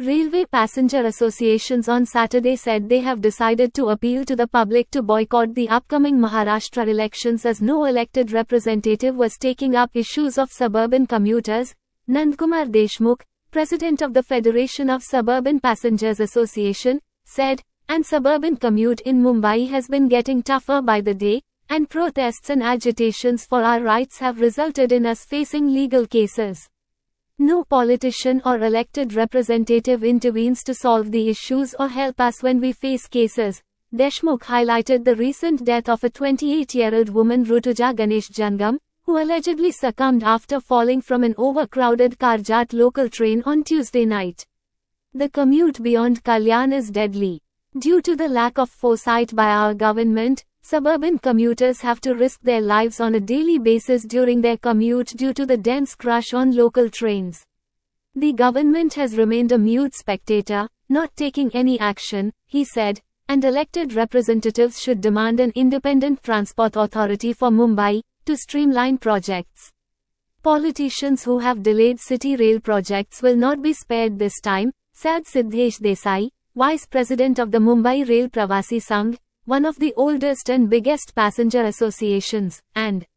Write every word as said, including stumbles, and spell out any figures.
Railway passenger associations on Saturday said they have decided to appeal to the public to boycott the upcoming Maharashtra elections as no elected representative was taking up issues of suburban commuters. Nandkumar Deshmukh, president of the Federation of Suburban Passengers Association, said, and suburban commute in Mumbai has been getting tougher by the day, and protests and agitations for our rights have resulted in us facing legal cases. No politician or elected representative intervenes to solve the issues or help us when we face cases. Deshmukh highlighted the recent death of a twenty-eight-year-old woman Rutuja Ganesh Jangam, who allegedly succumbed after falling from an overcrowded Karjat local train on Tuesday night. The commute beyond Kalyan is deadly. Due to the lack of foresight by our government, suburban commuters have to risk their lives on a daily basis during their commute due to the dense crush on local trains. The government has remained a mute spectator, not taking any action, he said, and elected representatives should demand an independent transport authority for Mumbai, to streamline projects. Politicians who have delayed city rail projects will not be spared this time, said Siddhesh Desai, vice president of the Mumbai Rail Pravasi Sangh, one of the oldest and biggest passenger associations, and